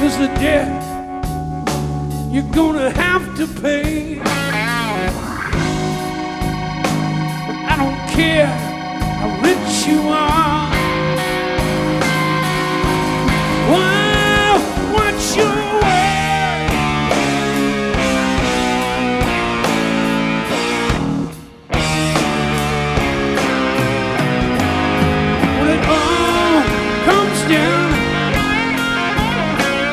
is a debt you're gonna have to pay. But I don't care how rich you are,